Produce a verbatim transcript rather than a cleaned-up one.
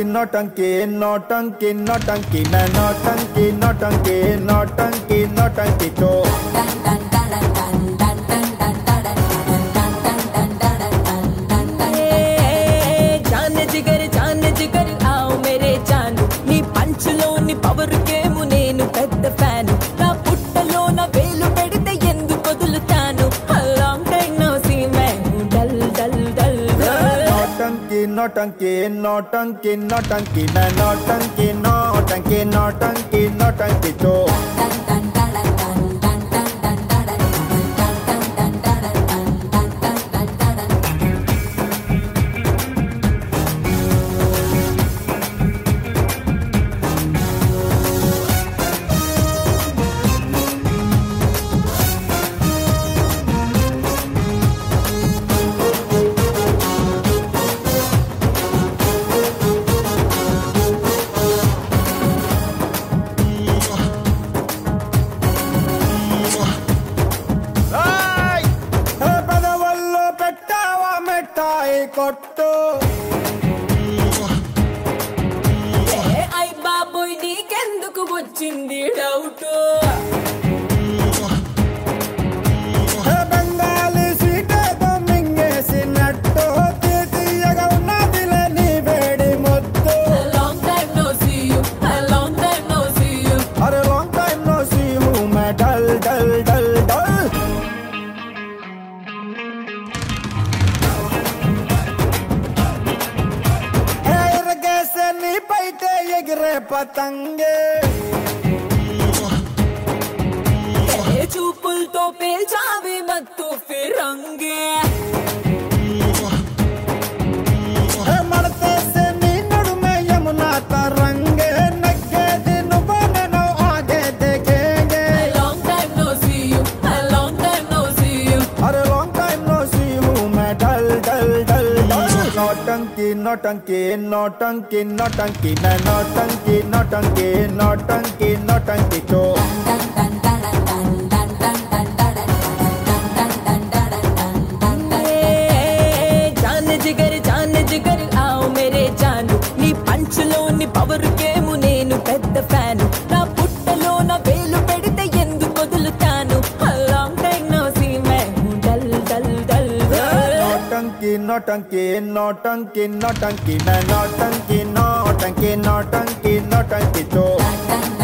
नौटंकी नौटंकी नौटंकी मैं नौटंकी नौटंकी नौटंकी नौटंकी तो जान जिगर जान जिगर आओ मेरे जानू नी पंचलो नी पवर गेमु नेनु పెద్ద ఫ్యాను నా పుట్టలో నా వేలు పెడితే ఎందుకు వదులుతాను long time no see me dull dull dull नौटंकी नौटंकी नौटंकी नौटंकी मैं नौटंकी नौटंकी नौटंकी नौटंकी तो కొట్టు ఐ బాబోయ్ నీకెందుకు వచ్చింది డౌట్ బెంగాలీ సీటేదో మింగేసినట్టు తీయగా ఉన్నదిలే నీ వేడి ముద్దు long time no see you long time no see you అరే long time no see who me dull dull dull dull పైతే ఎగిరే పతంగే చూపులతో పేల్చావి మత్తు ఫిరంగే మడతేసే నీ నడుమే యమునా తరంగే నగ్గేది నువ్వు నేను ఆగే దేఖేంగే long time no see you long time no see you అరే long time no see who me dull dull dull नौटंकी नौटंकी नौटंकी नौटंकी मैं नौटंकी नौटंकी नौटंकी नौटंकी तो जान जिगर जान जिगर आओ मेरे जानू नी పంచులో నీ పవర్ గేము నేను పెద్ద ఫ్యాను నా పుట్టలో నా వేలు పెడితే ఎందుకు వదులుతాను long time no see me dull dull dull नौटंकी नौटंकी नौटंकी नौटंकी मैं नौटंकी नौटंकी नौटंकी नौटंकी तो